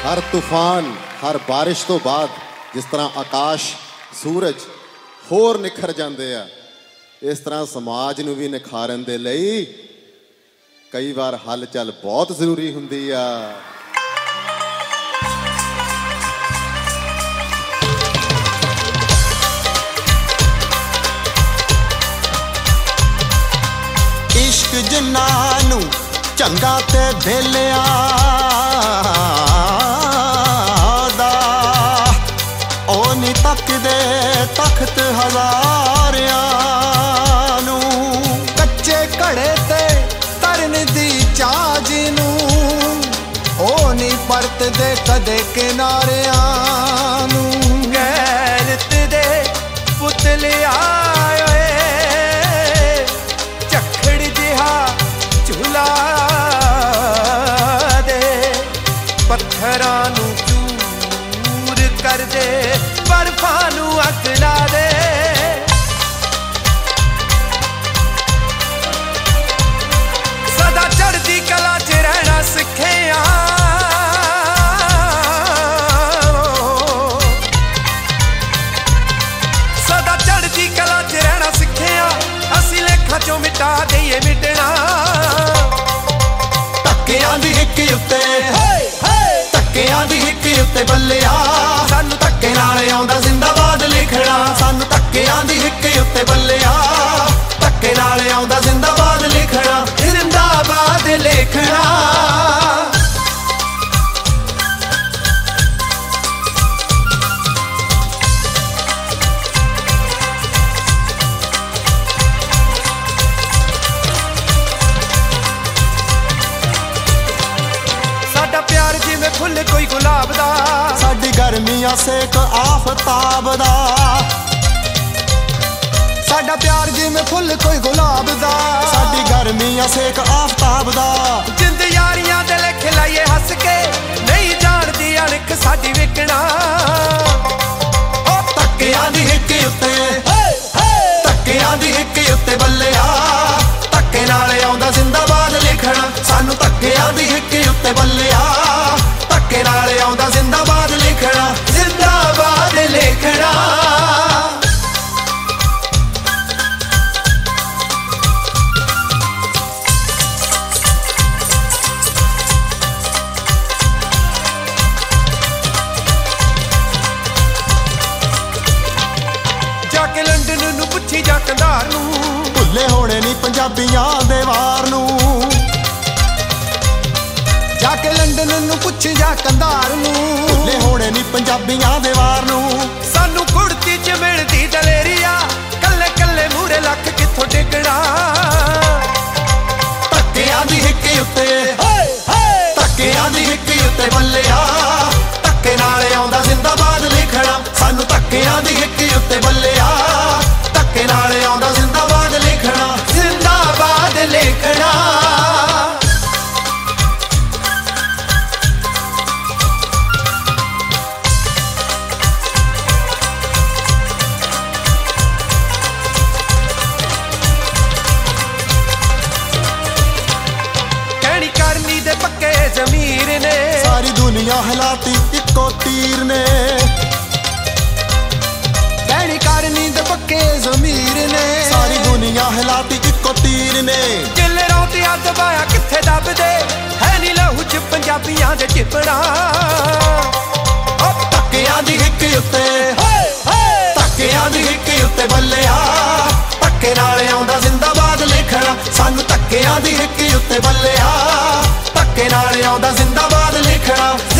हर तूफान हर बारिश तो बाद जिस तरह आकाश सूरज होर निखर जाते हैं, इस तरह समाज नूं भी निखारन दे लई कई बार हलचल बहुत जरूरी हुंदी आ। इश्क जिन्हां नूं चंगा ते भेलिया तकदे तख्त हज़ारियां नूं, कच्चे घड़े ते तरन दी चाज नूं, ओ नी परतदे कदे किनारियां नूं। गैरत दे पुतले आए झक्खड़ जिहा झूला दे, पत्थरां नूं चूर कर दे, बर्फां नूं अग ला दे। सदा चढ़दी कला च रहना सिक्खिया, सदा चढ़दी कला च रहना सिक्खिया, असीं लेखां चों मिटा देईए मिटना। धक्कियां दी हिक उत्ते धक्कियां दी हिक उत्ते बल्लिया, सानू धक्के नाल आउंदा जिंदाबाद लिखना। सानू धक्कियां दी हिक उत्ते बल्लिया, धक्के नाल आउंदा जिंदाबाद लिखना, जिंदाबाद लिखना। साडा प्यार जिवें फुल कोई गुलाब दा, साडी गर्मियां सेक आफताब दा। साडा प्यार जिवें फुल कोई गुलाब दा, साडी गर्मियां सेक आफताब दा। जिंद यारियां दे लेखे लाइए हस के, नहीं जानदी अणख साडी विकना। ओ धक्कियां दी हिक उत्ते धक्कियां दी हिक उत्ते बल्लिया, धक्के नाल आउंदा जिंदाबाद लिखना। सानू धक्कियां दी हिक उत्ते बल्लिया, धक्के नाल आउंदा जिंदाबाद लिखना, जिंदाबाद लिखना। जाके लंडन नूं पुछी जा कंधार नूं, भुल्ले होने नी पंजाबियां दे वार नूं। जाके लंडन नूं पुछी जा कंधार नूं, भुल्ले होने नी पंजाबियां दे वार नूं। सानू कुड़ती च मिलदी दलेरिया, कल्ले कल्ले मूरे लख कित्थों डिगना। धक्कियां दी हिक उत्ते धक्कियां दी हिक उत्ते बल्लिया, धक्के नाल आउंदा जिंदाबाद लिखना। सानू धक्कियां दी हिक उत्ते बल्लिया, धक्के नाल आउंदा जिंदाबाद लिखना, जिंदाबाद लिखना। पक्के जमीर ने सारी दुनिया हिलाती इको तीर ने, कहनी करनी दे पक्के जमीर ने, सारी दुनिया हिलाती इको तीर ने। किले रोटियां दबाया किथे दबदे, है नी लहू च पंजाबियां दे टिपड़ा। धक्कियां दी हिक उत्ते धक्कियां दी हिक उत्ते बल्लिया, धक्के नाल आउंदा जिंदाबाद लिखना। सानू धक्कियां दी हिक उत्ते बल्लिया, धक्के नाल आउंदा जिंदाबाद लिखना।